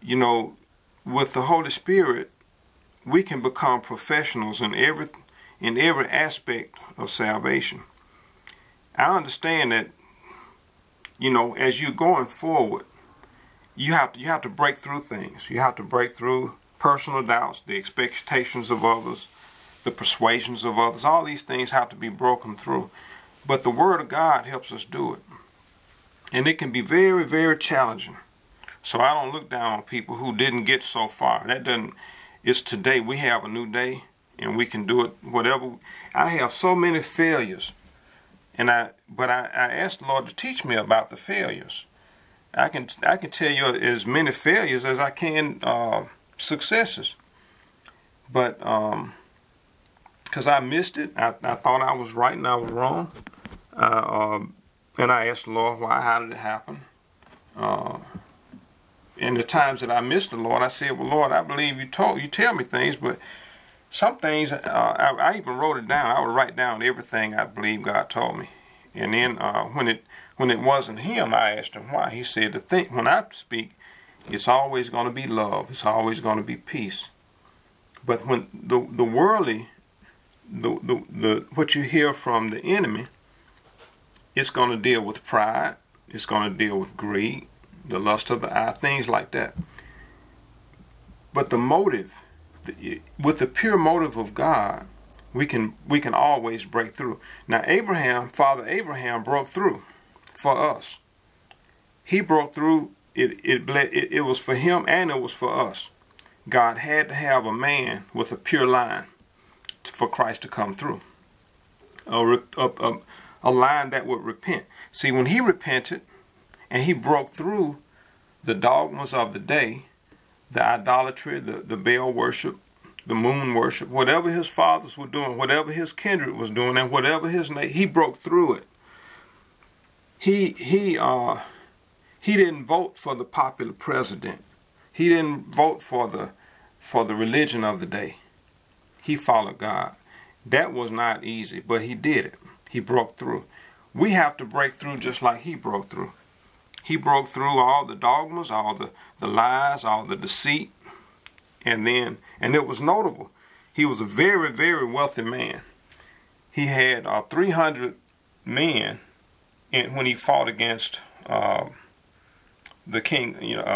you know, with the Holy Spirit, we can become professionals in every aspect of salvation. I understand that, you know, as you're going forward, you have to break through things. You have to break through personal doubts, the expectations of others, the persuasions of others. All these things have to be broken through. But the Word of God helps us do it. And it can be very, very challenging. So I don't look down on people who didn't get so far. It's today. We have a new day, and we can do it whatever. I have so many failures, but I asked the Lord to teach me about the failures. I can tell you as many failures as I can successes. But because I missed it, I thought I was right and I was wrong. And I asked the Lord, why? How did it happen? In the times that I missed the Lord, I said, well, Lord, I believe you tell me things, but some things, I even wrote it down. I would write down everything I believe God told me. And then when it wasn't Him, I asked Him why. He said, when I speak, it's always going to be love. It's always going to be peace. But when the worldly, what you hear from the enemy, it's going to deal with pride. It's going to deal with greed, the lust of the eye, things like that. But the motive, with the pure motive of God, we can always break through. Now Father Abraham broke through for us. He broke through. It was for him and it was for us. God had to have a man with a pure line for Christ to come through. A line that would repent. See, when he repented and he broke through the dogmas of the day, the idolatry, the Baal worship, the moon worship, whatever his fathers were doing, whatever his kindred was doing, and whatever he broke through it. He didn't vote for the popular president. He didn't vote for the religion of the day. He followed God. That was not easy, but he did it. He broke through. We have to break through just like he broke through. He broke through all the dogmas, all the lies, all the deceit. And it was notable. He was a very, very wealthy man. He had 300 men when he fought against the king.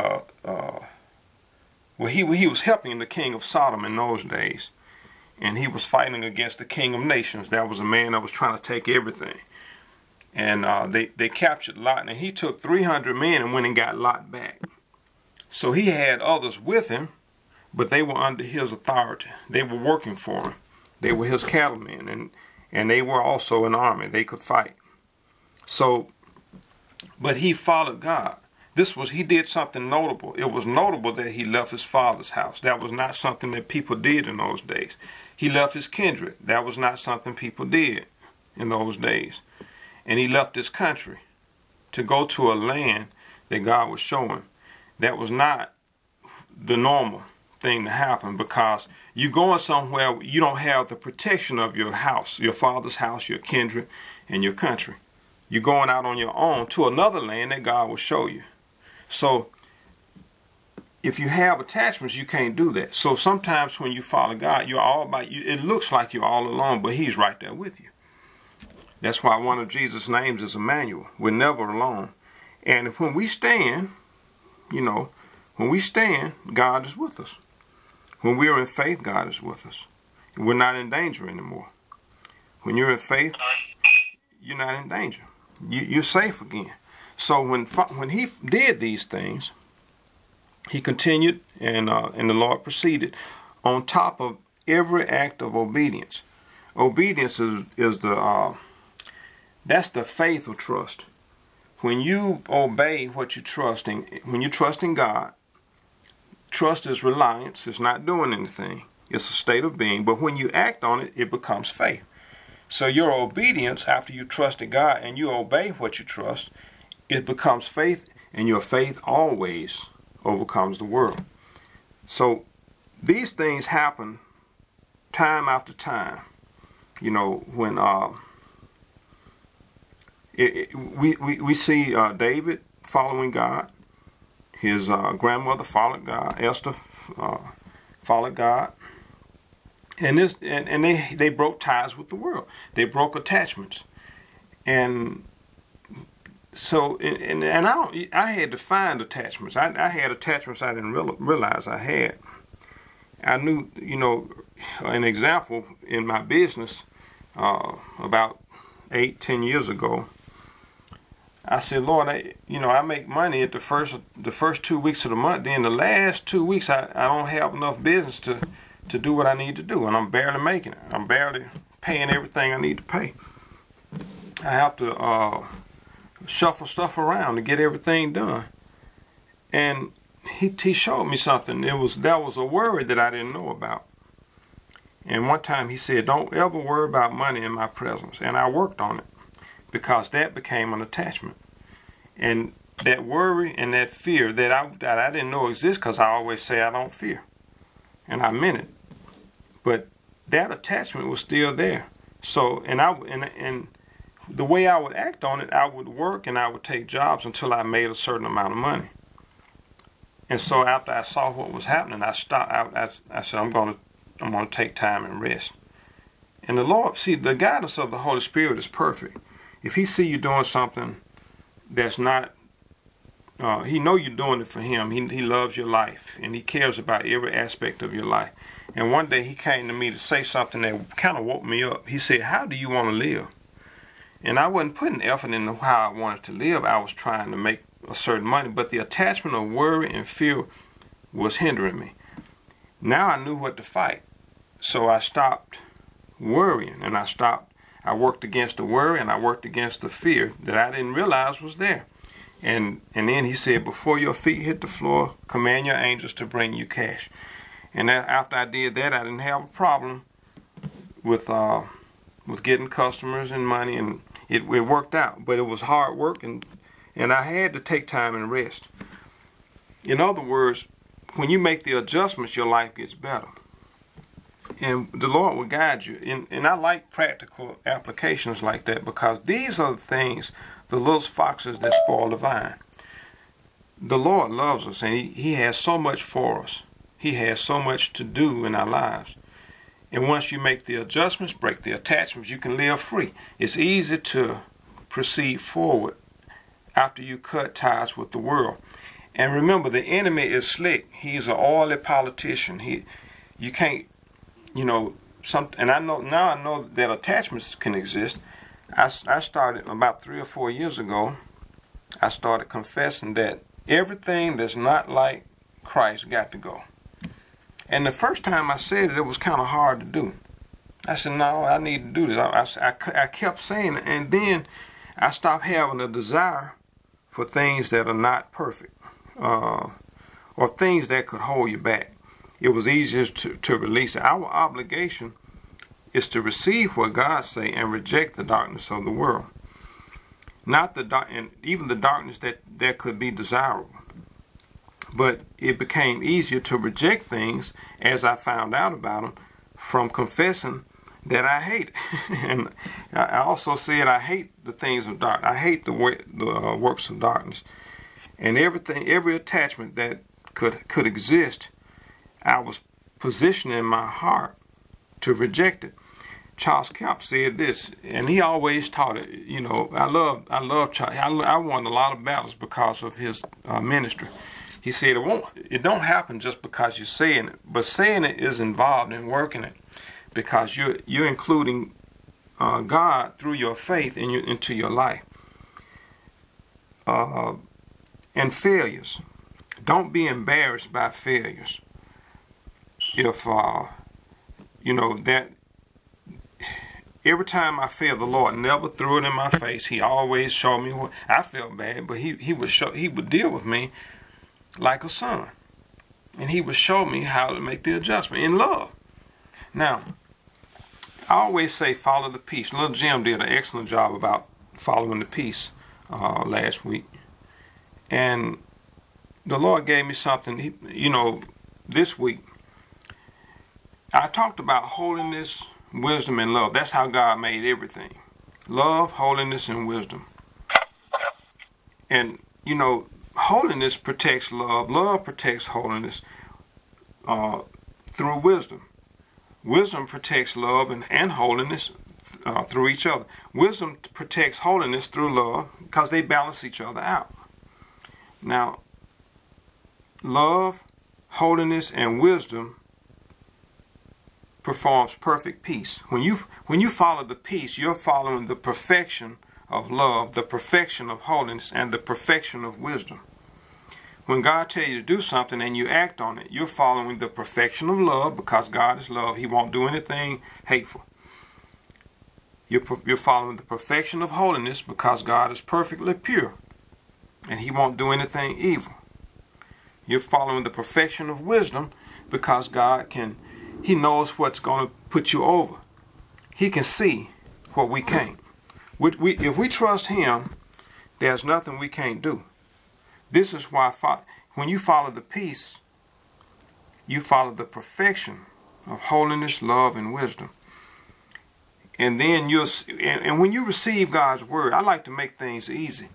He was helping the king of Sodom in those days. And he was fighting against the king of nations. That was a man that was trying to take everything. And they captured Lot. And he took 300 men and went and got Lot back. So he had others with him, but they were under his authority. They were working for him. They were his cattlemen. And they were also an army. They could fight. So, but he followed God. He did something notable. It was notable that he left his father's house. That was not something that people did in those days. He left his kindred. That was not something people did in those days. And he left his country to go to a land that God was showing. That was not the normal thing to happen, because you're going somewhere you don't have the protection of your house, your father's house, your kindred, and your country. You're going out on your own to another land that God will show you. So if you have attachments, you can't do that. So sometimes when you follow God, you're all by you. It looks like you're all alone, but He's right there with you. That's why one of Jesus' names is Emmanuel. We're never alone. And when we stand, God is with us. When we're in faith, God is with us. We're not in danger anymore. When you're in faith, you're not in danger. You're safe again. So when he did these things, he continued, and the Lord proceeded on top of every act of obedience. Obedience is that's the faith of trust. When you obey what you trust in, when you trust in God, trust is reliance. It's not doing anything. It's a state of being. But when you act on it, it becomes faith. So your obedience, after you trusted God and you obey what you trust, it becomes faith, and your faith always overcomes the world. So these things happen time after time. When we see David following God. His grandmother followed God. Esther followed God. And they broke ties with the world. They broke attachments. And so, I had to find attachments. I had attachments I didn't realize I had. I knew, an example in my business about 8-10 years ago. I said, Lord, I make money at the first 2 weeks of the month. Then the last 2 weeks, I don't have enough business to do what I need to do, and I'm barely making it. I'm barely paying everything I need to pay. I have to shuffle stuff around to get everything done. And he showed me something. That was a worry that I didn't know about. And one time he said, don't ever worry about money in my presence. And I worked on it because that became an attachment. And that worry and that fear that I didn't know exists, because I always say I don't fear. And I meant it. But that attachment was still there. So, and the way I would act on it, I would work and I would take jobs until I made a certain amount of money. And so after I saw what was happening, I stopped. I said, I'm going to take time and rest. And the Lord, see, the guidance of the Holy Spirit is perfect. If He see you doing something that's not, He know you're doing it for Him. He loves your life and He cares about every aspect of your life. And one day He came to me to say something that kind of woke me up. He said, how do you want to live? And I wasn't putting effort into how I wanted to live. I was trying to make a certain money, but the attachment of worry and fear was hindering me. Now I knew what to fight. So I stopped worrying, and I worked against the worry, and I worked against the fear that I didn't realize was there. And then He said, before your feet hit the floor, command your angels to bring you cash. And after I did that, I didn't have a problem with getting customers and money, and it worked out. But it was hard work, and I had to take time and rest. In other words, when you make the adjustments, your life gets better. And the Lord will guide you. And I like practical applications like that, because these are the things, the little foxes that spoil the vine. The Lord loves us, and He has so much for us. He has so much to do in our lives. And once you make the adjustments, break the attachments, you can live free. It's easy to proceed forward after you cut ties with the world. And remember, the enemy is slick. He's an oily politician. You can't, and I know that attachments can exist. I started about 3 or 4 years ago. I started confessing that everything that's not like Christ got to go. And the first time I said it, it was kind of hard to do. I said, no, I need to do this. I kept saying it, and then I stopped having a desire for things that are not perfect, or things that could hold you back. It was easier to release it. Our obligation is to receive what God say and reject the darkness of the world. Not and even the darkness that could be desirable. But it became easier to reject things as I found out about them from confessing that I hate. And I also said I hate the things of darkness. I hate the works of darkness. And every attachment that could exist, I was positioning my heart to reject it. Charles Kemp said this, and he always taught it. I love Charles. I won a lot of battles because of his ministry. He said it don't happen just because you're saying it, but saying it is involved in working it, because you're including God through your faith into your life. And failures. Don't be embarrassed by failures. If that every time I failed, the Lord never threw it in my face. He always showed me what I felt bad, but he would deal with me like a son, and He would show me how to make the adjustment in love. Now, I always say follow the peace. Little Jim did an excellent job about following the peace last week, and the Lord gave me something. This week I talked about holiness, wisdom, and love. That's how God made everything: love, holiness, and wisdom. And holiness protects love. Love protects holiness through wisdom. Wisdom protects love and holiness through each other. Wisdom protects holiness through love because they balance each other out. Now, love, holiness, and wisdom performs perfect peace. When you follow the peace, you're following the perfection of love, the perfection of holiness, and the perfection of wisdom. When God tells you to do something and you act on it, you're following the perfection of love because God is love. He won't do anything hateful. You're following the perfection of holiness because God is perfectly pure and He won't do anything evil. You're following the perfection of wisdom because He knows what's going to put you over. He can see what we can't. If we trust Him, there's nothing we can't do. This is why when you follow the peace, you follow the perfection of holiness, love, and wisdom. And then when you receive God's word, I like to make things easy.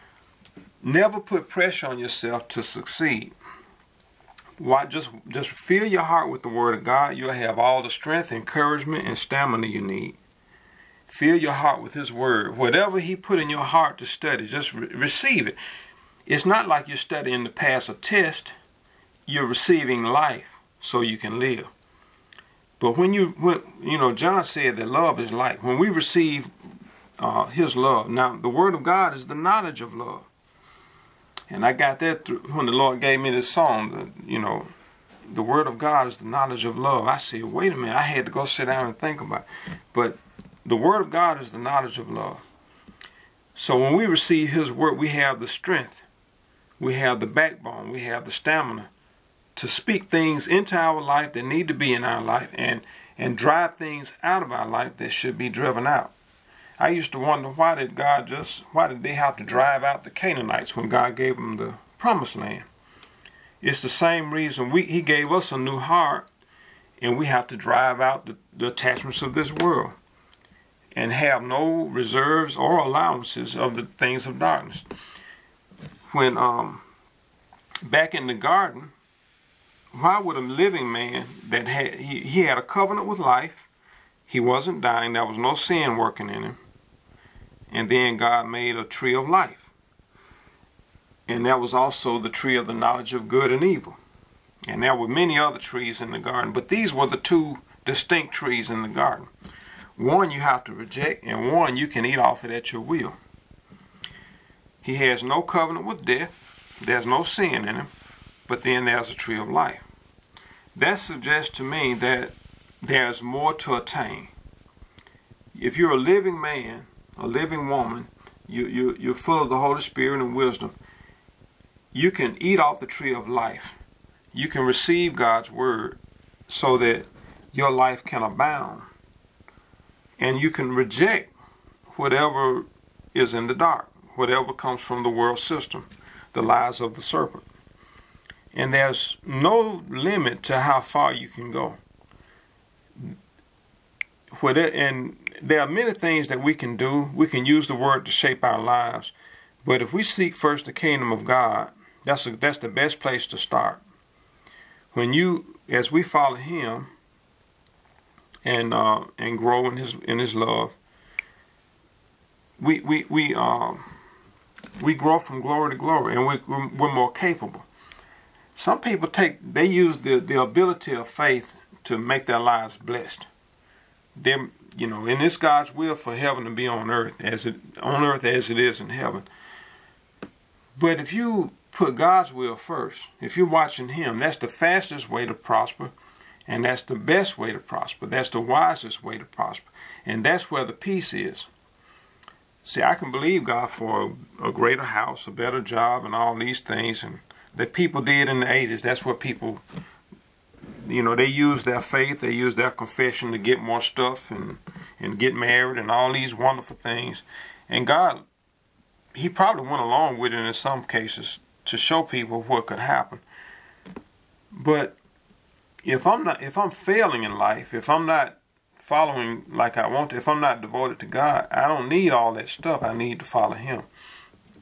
Never put pressure on yourself to succeed. Why just fill your heart with the word of God. You'll have all the strength, encouragement, and stamina you need. Fill your heart with His word. Whatever He put in your heart to study, just receive it. It's not like you're studying to pass a test. You're receiving life so you can live. But when John said that love is life. When we receive His love, now the word of God is the knowledge of love. And I got that when the Lord gave me this song. The word of God is the knowledge of love. I said, wait a minute, I had to go sit down and think about it. But the word of God is the knowledge of love. So when we receive His word, we have the strength. We have the backbone. We have the stamina to speak things into our life that need to be in our life and drive things out of our life that should be driven out. I used to wonder why did they have to drive out the Canaanites when God gave them the promised land? It's the same reason He gave us a new heart, and we have to drive out the attachments of this world and have no reserves or allowances of the things of darkness. When back in the garden, why would a living man that he had a covenant with life, he wasn't dying, there was no sin working in him, and then God made a tree of life, and that was also the tree of the knowledge of good and evil, and there were many other trees in the garden, but these were the two distinct trees in the garden. One you have to reject, and one you can eat off it at your will. He has no covenant with death. There's no sin in him. But then there's a tree of life. That suggests to me that there's more to attain. If you're a living man, a living woman, you're full of the Holy Spirit and wisdom, you can eat off the tree of life. You can receive God's word so that your life can abound. And you can reject whatever is in the dark. Whatever comes from the world system, the lies of the serpent. And there's no limit to how far you can go. And there are many things that we can do. We can use the word to shape our lives. But if we seek first the kingdom of God, that's the best place to start. As we follow Him and grow in His love, we grow from glory to glory, and we're more capable. Some people use the ability of faith to make their lives blessed. And it's God's will for heaven to be on earth as it is in heaven. But if you put God's will first, if you're watching Him, that's the fastest way to prosper, and that's the best way to prosper. That's the wisest way to prosper, and that's where the peace is. See, I can believe God for a greater house, a better job, and all these things, and that people did in the 80s. That's what people, they used their faith, they used their confession to get more stuff and get married and all these wonderful things. And God, He probably went along with it in some cases to show people what could happen. But if I'm failing in life, if I'm not following like I want to, if I'm not devoted to God, I don't need all that stuff. I need to follow Him.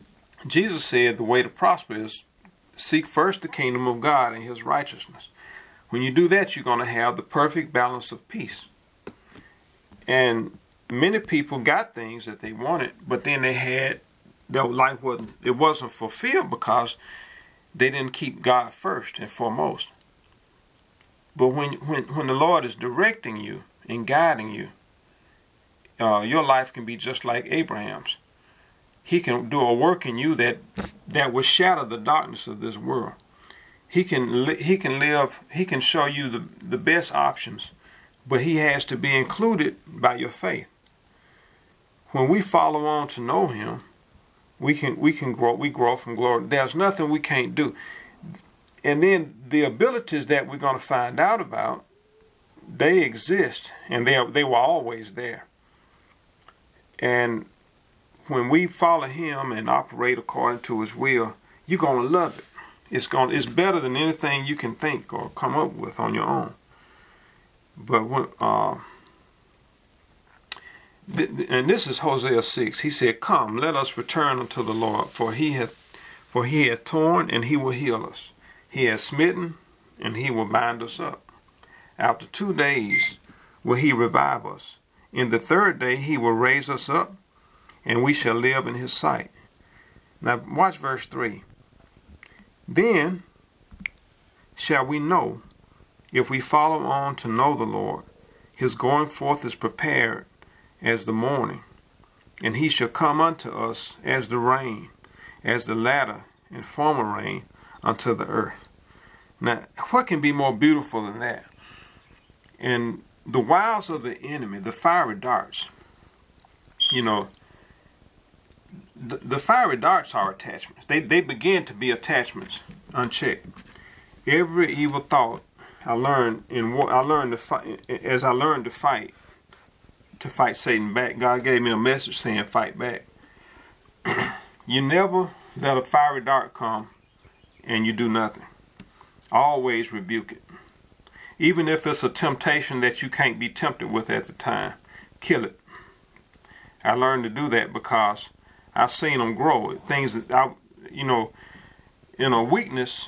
Jesus said the way to prosper is seek first the kingdom of God and his righteousness. When you do that, you're going to have the perfect balance of peace. And many people got things that they wanted, but then their life wasn't fulfilled because they didn't keep God first and foremost. But when the Lord is directing you and guiding you, your life can be just like Abraham's. He can do a work in you that will shatter the darkness of this world. He can show you the best options, but he has to be included by your faith. When we follow on to know him, we can grow. We grow from glory. There's nothing we can't do. And then the abilities that we're going to find out about, they exist, and they were always there. And when we follow him and operate according to his will, you're going to love it. It's better than anything you can think or come up with on your own. But and this is Hosea 6. He said, "Come, let us return unto the Lord, for he hath torn, and he will heal us. He has smitten, and he will bind us up. After 2 days will he revive us. In the 3rd day he will raise us up, and we shall live in his sight." Now watch verse 3. "Then shall we know, if we follow on to know the Lord, his going forth is prepared as the morning, and he shall come unto us as the rain, as the latter and former rain unto the earth." Now, what can be more beautiful than that? And the wiles of the enemy, the fiery darts, the fiery darts are attachments. They begin to be attachments unchecked. Every evil thought I learned to fight. As I learned to fight Satan back, God gave me a message saying, fight back. You never let a fiery dart come and you do nothing. Always rebuke it. Even if it's a temptation that you can't be tempted with at the time, kill it. I learned to do that because I've seen them grow. Things that in a weakness,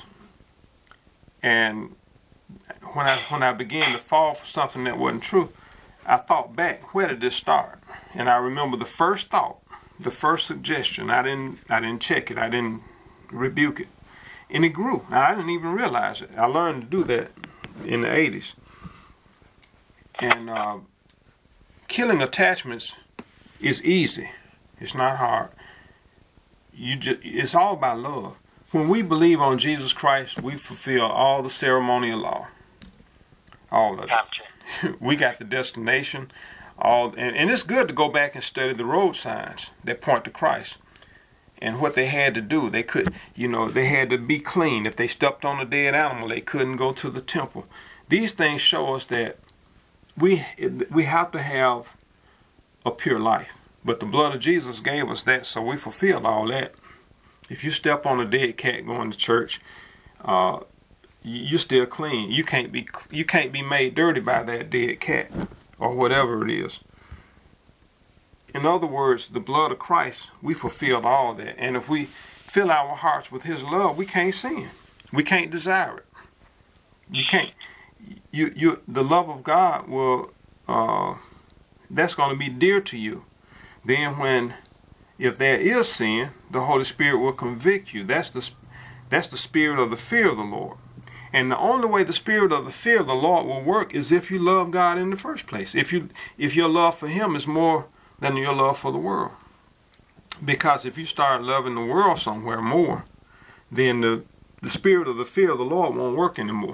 and when I began to fall for something that wasn't true, I thought back, where did this start? And I remember the first thought, the first suggestion. I didn't check it. I didn't rebuke it, and it grew. I didn't even realize it. I learned to do that in the 80s. And killing attachments is easy. It's not hard. It's all about love. When we believe on Jesus Christ, we fulfill all the ceremonial law. All of it. Gotcha. We got the destination. And it's good to go back and study the road signs that point to Christ. And what they had to do, they had to be clean. If they stepped on a dead animal, they couldn't go to the temple. These things show us that we have to have a pure life. But the blood of Jesus gave us that, so we fulfilled all that. If you step on a dead cat going to church, you're still clean. You can't be made dirty by that dead cat or whatever it is. In other words, the blood of Christ, we fulfilled all that. And if we fill our hearts with his love, we can't sin. We can't desire it. You can't. The love of God will, that's going to be dear to you. Then if there is sin, the Holy Spirit will convict you. That's the spirit of the fear of the Lord. And the only way the spirit of the fear of the Lord will work is if you love God in the first place. If your love for him is more than your love for the world. Because if you start loving the world somewhere more, then the spirit of the fear of the Lord won't work anymore.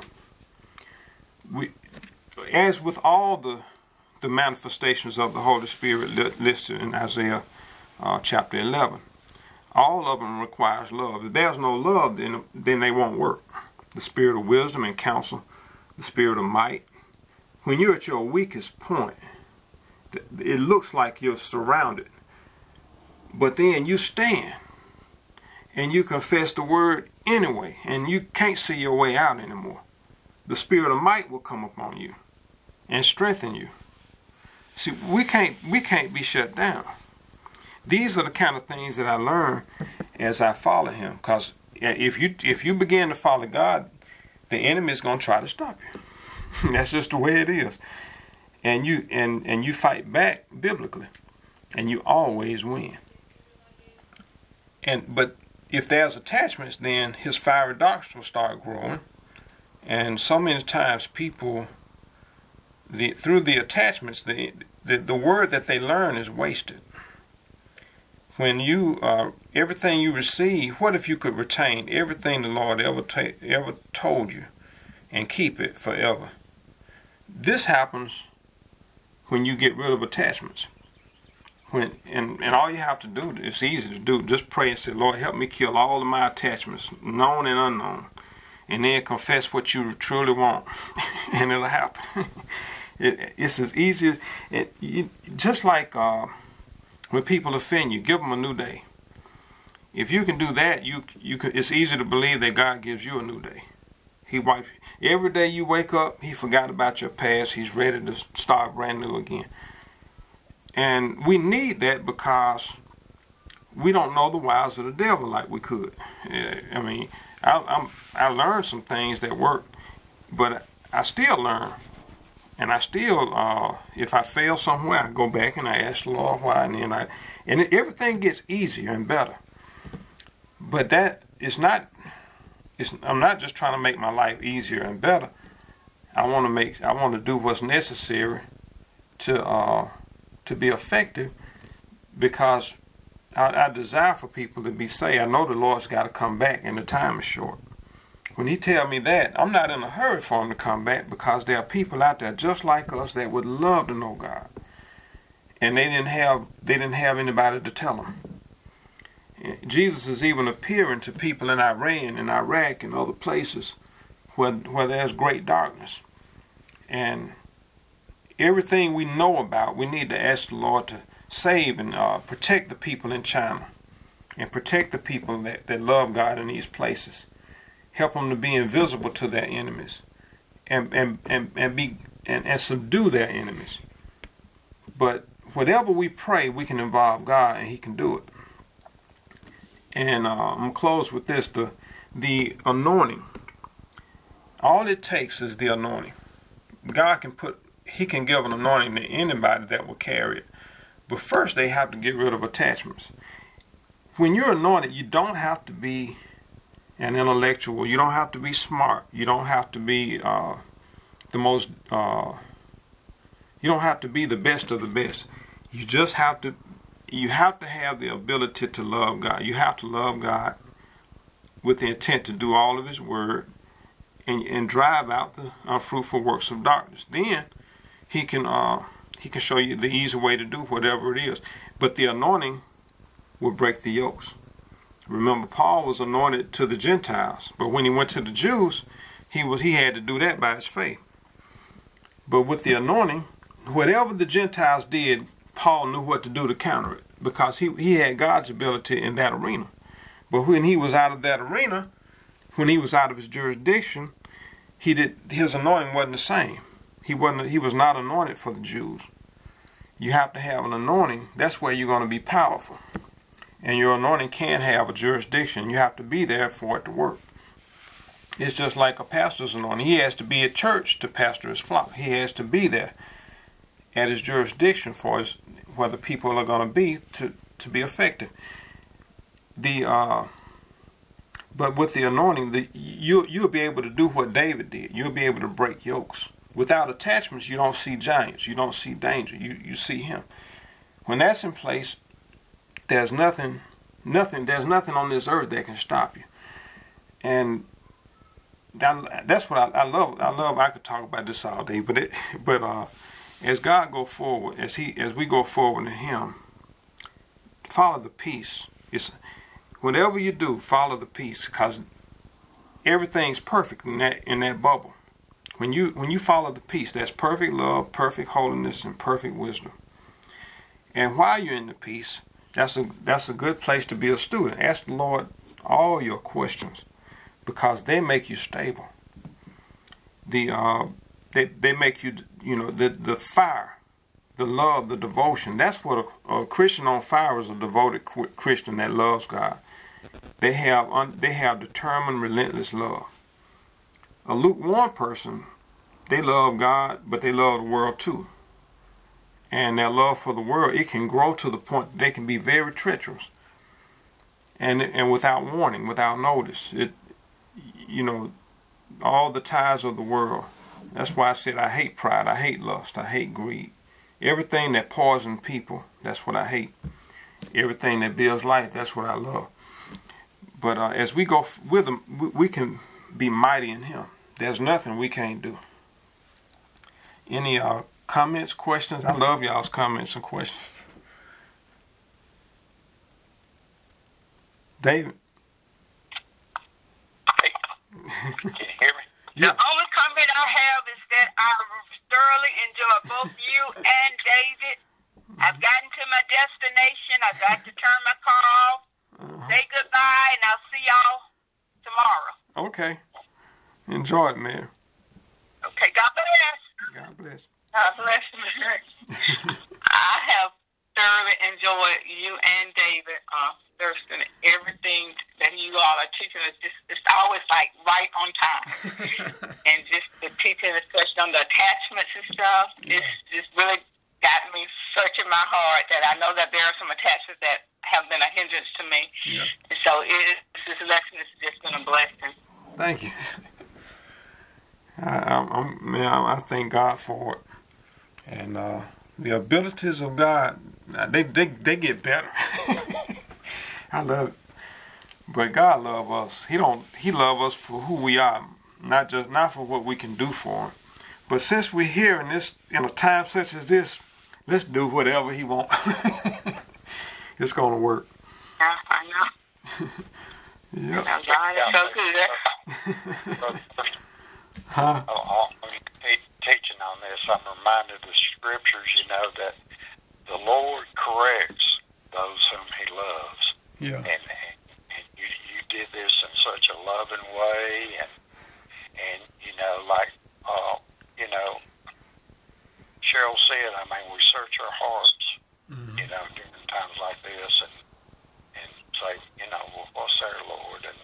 As with all the manifestations of the Holy Spirit listed in Isaiah chapter 11, all of them requires love. If there's no love, then they won't work. The spirit of wisdom and counsel, the spirit of might. When you're at your weakest point, it looks like you're surrounded. But then you stand and you confess the word anyway, and you can't see your way out anymore. The spirit of might will come upon you and strengthen you. See, we can't be shut down. These are the kind of things that I learn as I follow him. Because if you begin to follow God, the enemy is going to try to stop you. That's just the way it is. And you fight back biblically, and you always win. But if there's attachments, then his fiery darts will start growing. And so many times people, through the attachments, the word that they learn is wasted. When you everything you receive, what if you could retain everything the Lord ever told you and keep it forever? This happens when you get rid of attachments. And all you have to do, it's easy to do, just pray and say, Lord, help me kill all of my attachments, known and unknown. And then confess what you truly want, and it'll happen. It's as easy as, just like when people offend you, give them a new day. If you can do that, it's easy to believe that God gives you a new day. He wipes every day you wake up. He forgot about your past. He's ready to start brand new again. And we need that because we don't know the wiles of the devil like we could. I mean, I learned some things that work, but I still learn. And I still, if I fail somewhere, I go back and I ask the Lord why, and everything gets easier and better. But I'm not just trying to make my life easier and better. I want to do what's necessary to be effective, because I desire for people to be saved. I know the Lord's got to come back and the time is short. When he tells me that, I'm not in a hurry for him to come back, because there are people out there just like us that would love to know God. And they didn't have anybody to tell them. Jesus is even appearing to people in Iran and Iraq and other places where there's great darkness. And everything we know about, we need to ask the Lord to save and protect the people in China, and protect the people that love God in these places. Help them to be invisible to their enemies, and subdue their enemies. But whatever we pray, we can involve God, and He can do it. And I'm gonna close with this: the anointing. All it takes is the anointing. God He can give an anointing to anybody that will carry it. But first, they have to get rid of attachments. When you're anointed, you don't have to be an intellectual. You don't have to be smart. You don't have to be the most. You don't have to be the best of the best. You just have to. You have to have the ability to love God. You have to love God with the intent to do all of His word and drive out the unfruitful works of darkness. Then He can show you the easy way to do whatever it is. But the anointing will break the yokes. Remember, Paul was anointed to the Gentiles, but when he went to the Jews, he had to do that by his faith. But with the anointing, whatever the Gentiles did, Paul knew what to do to counter it, because he had God's ability in that arena. But when he was out of that arena, when he was out of his jurisdiction, his anointing wasn't the same. He was not anointed for the Jews. You have to have an anointing. That's where you're going to be powerful. And your anointing can have a jurisdiction. You have to be there for it to work. It's just like a pastor's anointing. He has to be at church to pastor his flock. He has to be there at his jurisdiction for where the people are going to be to be effective. But with the anointing, you'll be able to do what David did. You'll be able to break yokes. Without attachments, you don't see giants. You don't see danger. You see Him. When that's in place, there's nothing on this earth that can stop you. And that's what I love. I could talk about this all day, but as God go forward, as we go forward in Him, follow the peace. Whatever you do, follow the peace, because everything's perfect in that bubble. When you follow the peace, that's perfect love, perfect holiness, and perfect wisdom. And while you're in the peace, that's a good place to be a student. Ask the Lord all your questions, because they make you stable. They make you, the fire the love, the devotion. That's what a Christian on fire is, a devoted Christian that loves God. They have determined, relentless love. A lukewarm person, they love God, but they love the world too. And their love for the world, it can grow to the point that they can be very treacherous. And without warning, without notice, all the ties of the world. That's why I said I hate pride, I hate lust, I hate greed. Everything that poisons people, that's what I hate. Everything that builds life, that's what I love. But as we go with him, we can be mighty in him. There's nothing we can't do. Any comments, questions? I love y'all's comments and questions. David? Can you hear me? Yeah. The only comment I have is that I thoroughly enjoyed both you and David. I've gotten to my destination. I got to turn my car off, say goodbye, and I'll see y'all tomorrow. Okay. Enjoy it, man. Okay, God bless. God bless. God bless you. I have thoroughly enjoyed you and David, Thurston. Everything that you all are teaching us, it's always like right on time. And just the teaching, especially on the attachments and stuff, it's just really got me searching my heart that I know that there are some attachments that have been a hindrance to me. Yeah. And so this lesson is just been a blessing. Thank you. I thank God for it. And the abilities of God, they get better. I love it. But God loves us. He loves us for who we are, not for what we can do for him. But since we're here in a time such as this, let's do whatever he wants. It's gonna work. Yeah, I know. Yep. God is so good. Huh? Teaching on this, I'm reminded of scriptures, that the Lord corrects those whom he loves. Yeah. And you did this in such a loving way, and Cheryl said, we search our hearts, during times like this, and say, what's there, Lord, and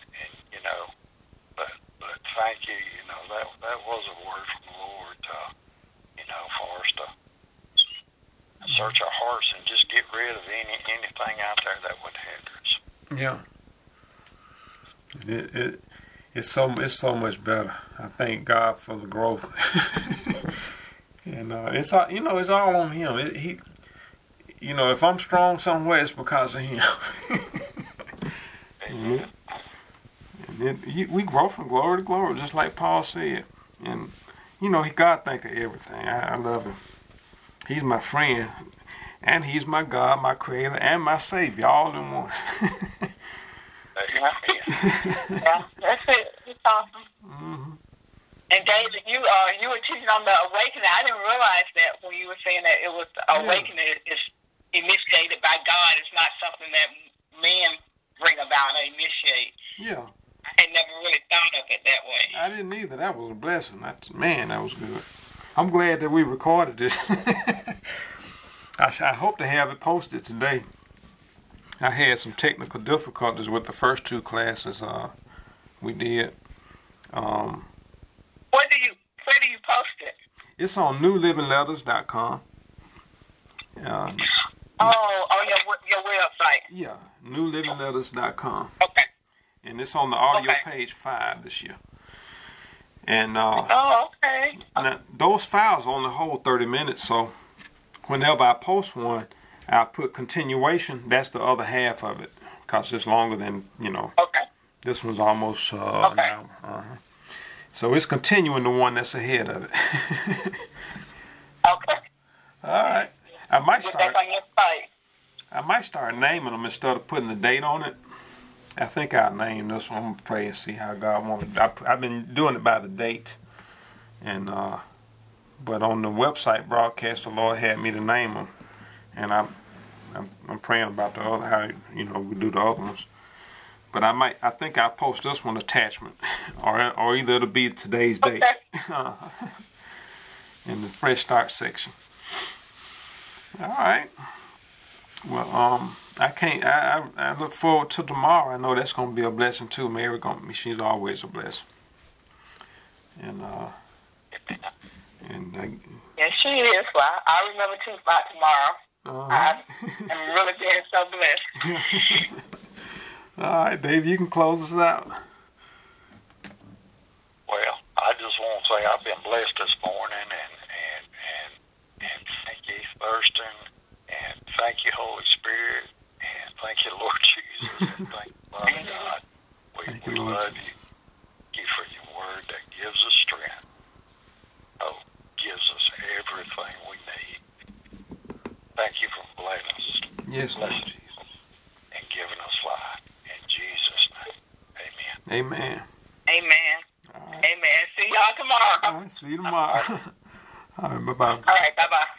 but thank you, that was a word from the Lord, for us to search our hearts and just get rid of anything out there that would hinder us. Yeah. It's so much better. I thank God for the growth. And it's all on him. He if I'm strong somewhere, it's because of him. We grow from glory to glory, just like Paul said. And God think of everything. I love him. He's my friend, and he's my God, my creator, and my savior, all in one. Yeah, that's it. It's awesome. Mm-hmm. And David, you were teaching on the awakening. I didn't realize that when you were saying that it was awakening is initiated by God. It's not something that men bring about or initiate. Yeah. I had never really thought of it that way. I didn't either. That was a blessing. That was good. I'm glad that we recorded this. I hope to have it posted today. I had some technical difficulties with the first two classes we did. Where do you post it? It's on newlivingletters.com. Your website. Yeah, newlivingletters.com. Okay. And it's on the audio page 5 this year. And okay. Now, those files only hold 30 minutes, so whenever I post one, I'll put continuation. That's the other half of it, because it's longer than, Okay. This one's almost an hour. So it's continuing the one that's ahead of it. Okay. All right. I might Put that on your site. start naming them instead of putting the date on it. I think I'll name this one. I'm going to pray and see how God wants it. I've been doing it by the date. And but on the website broadcast, the Lord had me to name them. And I'm praying about the other, how we do the other ones. But I think I'll post this one attachment, or either it'll be today's date in the Fresh Start section. All right. Well, I can't. I look forward to tomorrow. I know that's gonna be a blessing too. Mary she's always a blessing. And yes, she is. Well, I remember too about tomorrow. uh-huh. I'm really being so blessed. All right, Dave, you can close us out. Well, I just want to say I've been blessed this morning, and thank you, Thurston, and thank you, Holy Spirit, and thank you, Lord Jesus, and thank you, Father God. We love you. Thank you for your word that gives us strength. Oh, gives us everything we need. Thank you for blessing us. Yes, Lord Jesus. And giving us life. In Jesus' name. Amen. Amen. Amen. All right. Amen. See y'all tomorrow. All right, see you tomorrow. All right, bye-bye. All right, bye-bye.